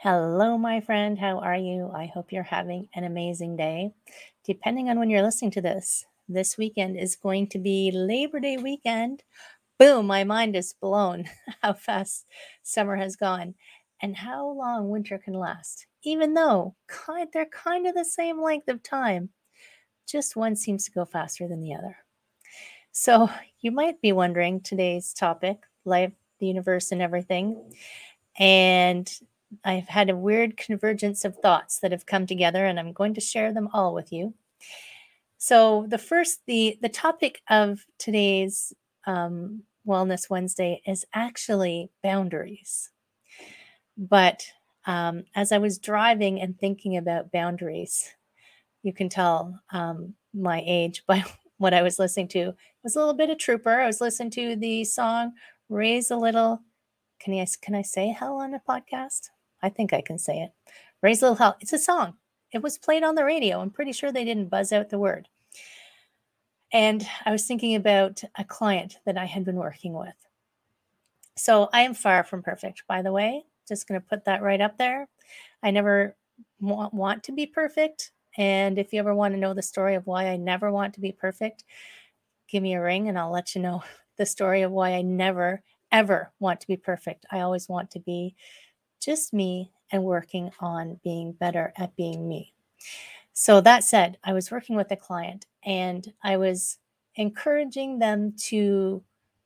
Hello, my friend. How are you? I hope you're having an amazing day. Depending on when you're listening to this weekend is going to be Labor Day weekend. Boom, my mind is blown how fast summer has gone and how long winter can last. Even though they're kind of the same length of time, just one seems to go faster than the other. So, you might be wondering today's topic, life, the universe, and everything. And I've had a weird convergence of thoughts that have come together, and I'm going to share them all with you. So the topic of today's Wellness Wednesday is actually boundaries. But as I was driving and thinking about boundaries, you can tell my age by what I was listening to. It was a little bit of Trooper. I was listening to the song "Raise a Little." Can I say hell on a podcast? I think I can say it. Raise a Little Hell. It's a song. It was played on the radio. I'm pretty sure they didn't buzz out the word. And I was thinking about a client that I had been working with. So I am far from perfect, by the way. Just going to put that right up there. I never want to be perfect. And if you ever want to know the story of why I never want to be perfect, give me a ring and I'll let you know the story of why I never, ever want to be perfect. I always want to be just me and working on being better at being me. So that said, I was working with a client and I was encouraging them to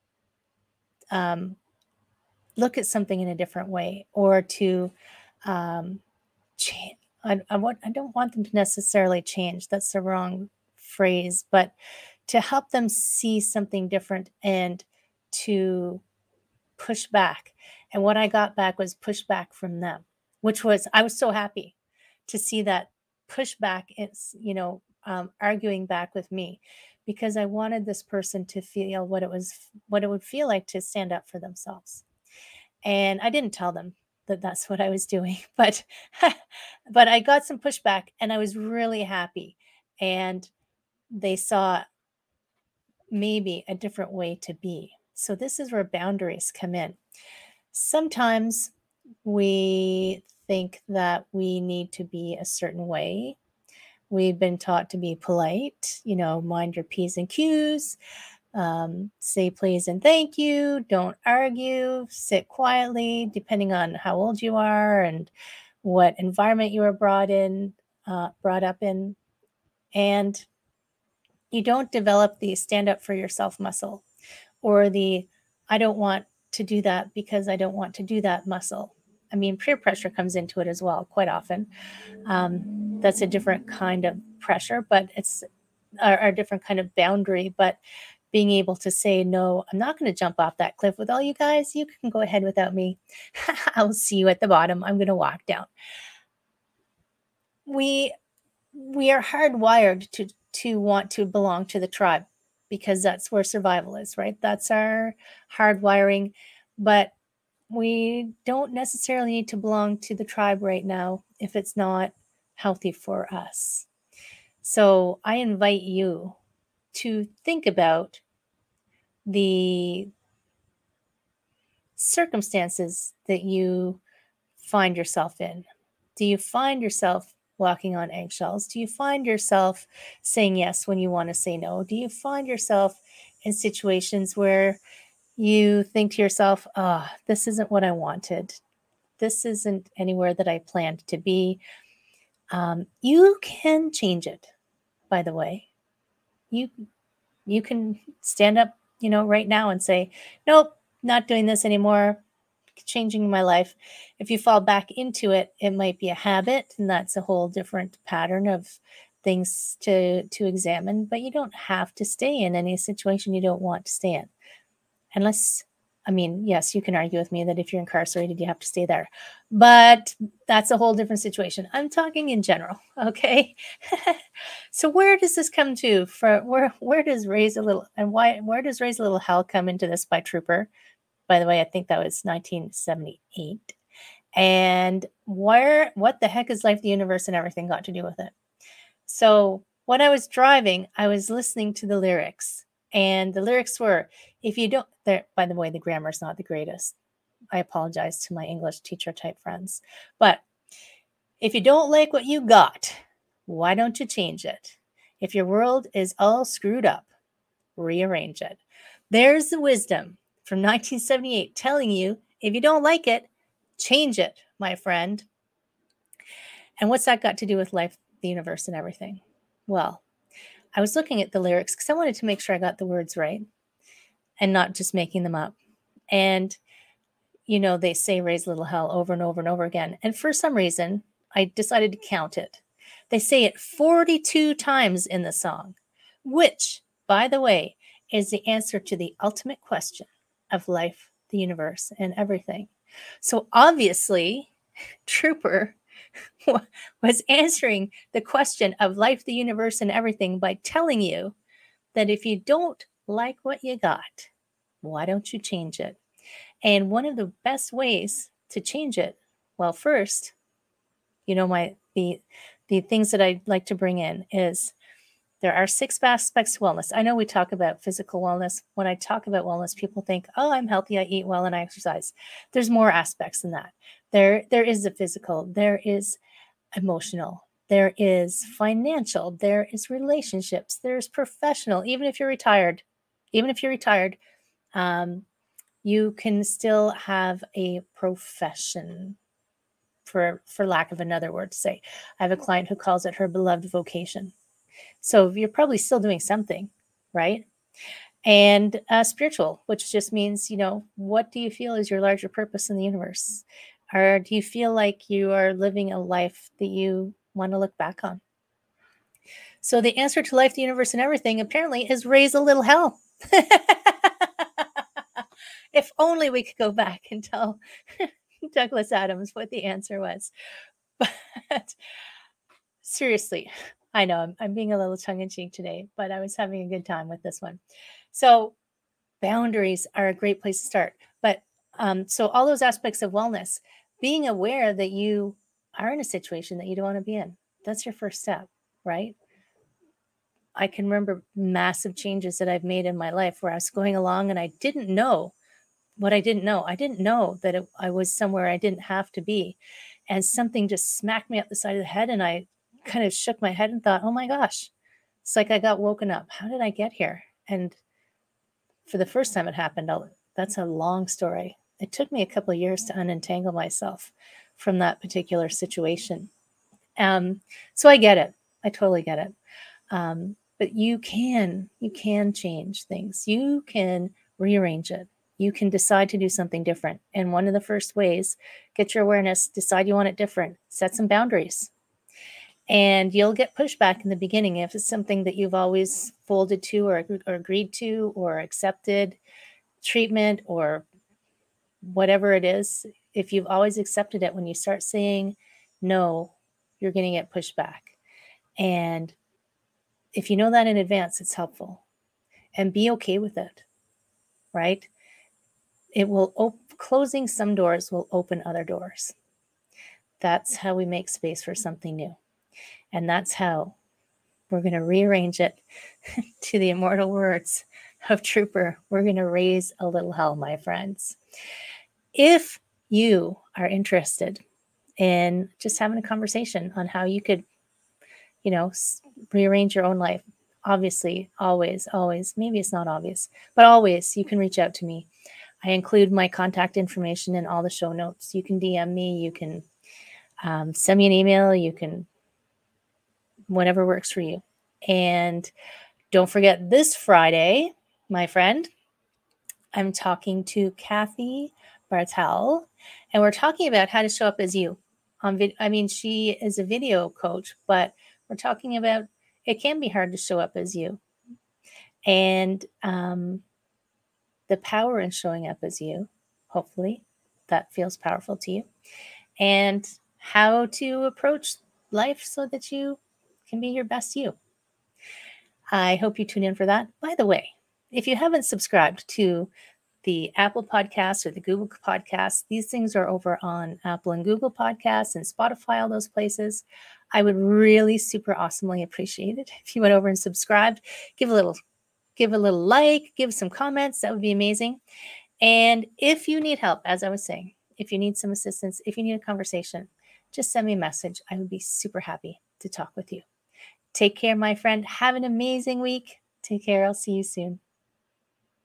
look at something in a different way or to change. I don't want them to necessarily change. That's the wrong phrase, but to help them see something different and to push back. And what I got back was pushback from them, which was, I was so happy to see that pushback. It's, arguing back with me because I wanted this person to feel what it would feel like to stand up for themselves. And I didn't tell them that that's what I was doing, but but I got some pushback and I was really happy. And they saw maybe a different way to be. So this is where boundaries come in. Sometimes we think that we need to be a certain way. We've been taught to be polite, mind your P's and Q's, say please and thank you, don't argue, sit quietly, depending on how old you are and what environment you were brought up in. And you don't develop the stand up for yourself muscle or the I don't want to do that because I don't want to do that muscle. I mean, peer pressure comes into it as well, quite often. That's a different kind of pressure, but it's a different kind of boundary. But being able to say, no, I'm not going to jump off that cliff with all you guys. You can go ahead without me. I'll see you at the bottom. I'm going to walk down. We are hardwired to want to belong to the tribe because that's where survival is, right? That's our hardwiring. But we don't necessarily need to belong to the tribe right now if it's not healthy for us. So I invite you to think about the circumstances that you find yourself in. Do you find yourself walking on eggshells? Do you find yourself saying yes when you want to say no? Do you find yourself in situations where you think to yourself, oh, this isn't what I wanted. This isn't anywhere that I planned to be. You can change it, by the way. You can stand up, right now and say, nope, not doing this anymore, changing my life. If you fall back into it, it might be a habit, and that's a whole different pattern of things to examine. But you don't have to stay in any situation you don't want to stay in. Unless, I mean, yes, you can argue with me that if you're incarcerated, you have to stay there. But that's a whole different situation. I'm talking in general, okay? So where does this come to? Where does Raise a Little and where does Raise a Little Hell come into this by Trooper? By the way, I think that was 1978. And what the heck is life, the universe, and everything got to do with it? So when I was driving, I was listening to the lyrics. And the lyrics were, if you don't, by the way, the grammar's not the greatest. I apologize to my English teacher type friends. But if you don't like what you got, why don't you change it? If your world is all screwed up, rearrange it. There's the wisdom from 1978 telling you if you don't like it, change it, my friend. And what's that got to do with life, the universe, and everything? Well, I was looking at the lyrics because I wanted to make sure I got the words right and not just making them up. And, you know, they say raise little hell over and over and over again. And for some reason, I decided to count it. They say it 42 times in the song, which, by the way, is the answer to the ultimate question of life, the universe, and everything. So obviously, Trooper was answering the question of life, the universe, and everything by telling you that if you don't like what you got, why don't you change it? And one of the best ways to change it, well, first, you know, the things that I like to bring in is there are 6 aspects to wellness. I know we talk about physical wellness. When I talk about wellness, people think, oh, I'm healthy, I eat well, and I exercise. There's more aspects than that. There is the physical, there is emotional, there is financial, there is relationships, there's professional. Even if you're retired, you can still have a profession, for lack of another word to say. I have a client who calls it her beloved vocation. So you're probably still doing something, right? And spiritual, which just means, you know, what do you feel is your larger purpose in the universe? Or do you feel like you are living a life that you want to look back on? So the answer to life, the universe, and everything apparently is raise a little hell. If only we could go back and tell Douglas Adams what the answer was. But seriously, I know I'm being a little tongue-in-cheek today, but I was having a good time with this one. So boundaries are a great place to start. But so all those aspects of wellness, being aware that you are in a situation that you don't want to be in, that's your first step, right? I can remember massive changes that I've made in my life where I was going along and I didn't know what I didn't know. I didn't know that I was somewhere I didn't have to be. And something just smacked me up the side of the head. And I kind of shook my head and thought, oh my gosh, it's like I got woken up. How did I get here? And for the first time it happened, that's a long story. It took me a couple of years to unentangle myself from that particular situation. So I get it. I totally get it. But you can change things. You can rearrange it. You can decide to do something different. And one of the first ways, get your awareness, decide you want it different, set some boundaries. And you'll get pushback in the beginning if it's something that you've always folded to or agreed to or accepted treatment or whatever it is. If you've always accepted it, when you start saying no, you're going to get pushback. And if you know that in advance, it's helpful. And be okay with it, right? It will closing some doors will open other doors. That's how we make space for something new. And that's how we're going to rearrange it to the immortal words of Trooper. We're going to raise a little hell, my friends. If you are interested in just having a conversation on how you could, you know, rearrange your own life, obviously, always, maybe it's not obvious, but always you can reach out to me. I include my contact information in all the show notes. You can DM me. You can send me an email. You can, whatever works for you. And don't forget this Friday, my friend, I'm talking to Kathy Bartel, and we're talking about how to show up as you. She is a video coach, but we're talking about it can be hard to show up as you. And the power in showing up as you, hopefully that feels powerful to you, and how to approach life so that you can be your best you. I hope you tune in for that. By the way, if you haven't subscribed to the Apple Podcasts or the Google Podcasts, these things are over on Apple and Google Podcasts and Spotify, all those places. I would really super awesomely appreciate it if you went over and subscribed. Give a little like, give some comments. That would be amazing. And if you need help, as I was saying, if you need some assistance, if you need a conversation, just send me a message. I would be super happy to talk with you. Take care, my friend. Have an amazing week. Take care. I'll see you soon.